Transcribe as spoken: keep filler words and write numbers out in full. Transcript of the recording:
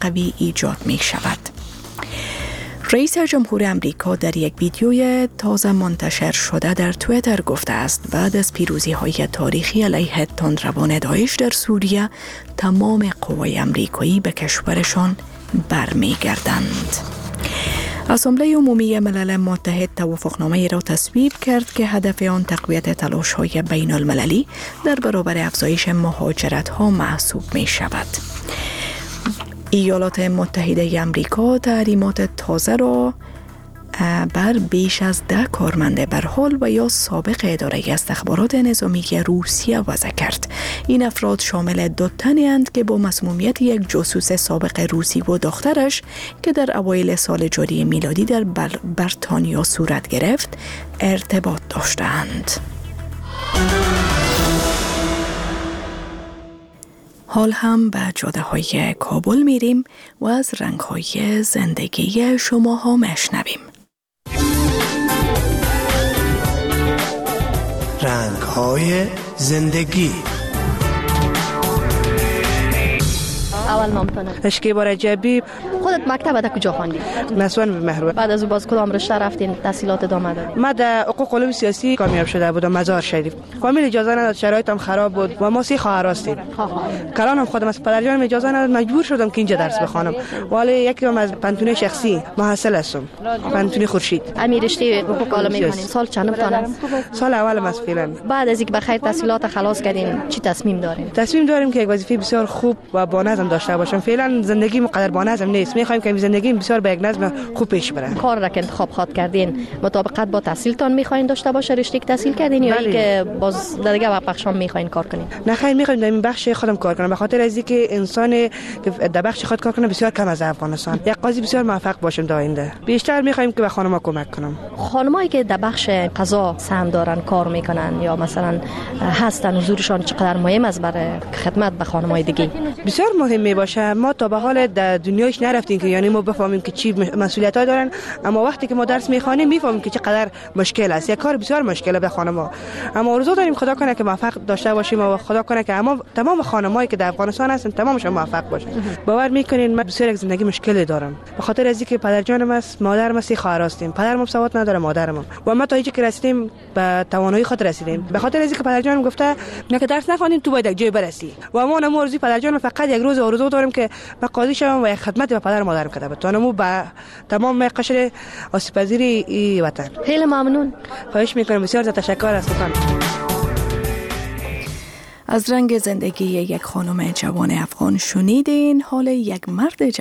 قوی ایجاد می شود. رئیس جمهور امریکا در یک ویدیوی تازه منتشر شده در توییتر گفته است بعد از پیروزی های تاریخی علیه تندروان داعش در سوریه تمام قوای امریکایی به کشورشان برمیگردند. اسامبله عمومی ملل متحد توافقنامه را تصویب کرد که هدف آن تقویت تلاش‌های بین المللی در برابر افزایش مهاجرت ها محسوب می شود. ایالات متحده امریکا تحریمات تازه را بر بیش از ده کارمند برحال و یا سابق اداره استخبارات نظامی روسیه وضع کرد. این افراد شامل دو تنی اند که با مسمومیت یک جاسوس سابق روسی و دخترش که در اوایل سال جاری میلادی در بر... بریتانیا صورت گرفت ارتباط داشتند. حال هم به جاده های کابل میریم و از رنگ های زندگی شما ها مشنویم. رنگ های زندگی. اول نامتونه اشکیبا رجبی. خودت مکتب در کجا خواندی؟ نسوان مهربان. بعد از او باز کدام رشته رفتین تحصیلات ادامه دادین؟ من در حقوق علوم سیاسی کامیاب شده بودم مزار شریف. فامیل اجازه نداد، شرایطم خراب بود و ما سه خواهر هستیم. کلانم خودم از پدرجانم اجازه نداد، مجبور شدم که اینجا درس بخوانم. ولی یکم از پنتونه شخصی محصل هستم. پنتونه خورشید. امیر رشته حقوق عالم می‌خونین. سال چندم تانه؟ سال اولم از فعلا. بعد از اینکه بخیر تحصیلات خلاص کردین چی تصمیم دارین؟ تصمیم داریم که یک وظیفه بسیار خوب و با نظم داشته باشم. فعلا زندگی مقدر با نظم نیست. می‌خوایم که زندگی بسیار با یک نظم خوب پیش بره. کار را که انتخاب خود کردین مطابقت با تحصیلتان می‌خواین داشته باشه، رشته که تحصیل کردین یا اینکه باز در دیگه بخشام می‌خواین کار کنین؟ نه خیر، می‌خوایم در این بخش خودم کار کنم، به خاطر از اینکه انسان که در بخش خود کار کنه بسیار کم از افغانستان. یک قاضی بسیار موفق باشم در آینده. بیشتر می‌خوایم که به خانم‌ها کمک کنم. خانمایی که در بخش قضا سهم دارن کار میکنن یا مثلا هستن، حضورشان چقدر مهم است برای خدمت به خانم‌های دیگه؟ بسیار مهم میباشه. ما تا به حال در دنیاش نرفتیم که یعنی ما بفهمیم که چی مسئولیت‌ها دارن، اما وقتی که ما درس میخوانیم میفهمیم که چقدر مشکل است. یک کار بسیار مشکله به خانم‌ها. اما آرزو داریم خدا کنه که موفق داشته باشیم و خدا کنه که اما تمام خانمایی که در افغانستان هستن تمامشون موفق باشن. باور میکنین من بسیار یک زندگی مشکلی دارم به خاطر از اینکه پدرجانم است، مادرم است، خواهر هستیم. پدرم سواد نداره، مادرم و ما تا اینجا که رسیدیم به توانایی خود رسیدیم به خاطر از اینکه پدرجانم گفته نه که درس نخوانیم تو باید یک جای برسی و ما نمو ارزوی پدرجانم فقط یک روز آرزو داریم که من قاضی شوم و یک خدمت به پدر مادرم کنم تا نمو به تمام قشر آسیب‌پذیری این وطن. خیلی ممنون. خواهش میکنم. بسیار تشکر از شما. از رنگ زندگی یک خانم جوان افغان شنیدین. حال یک مرد جوان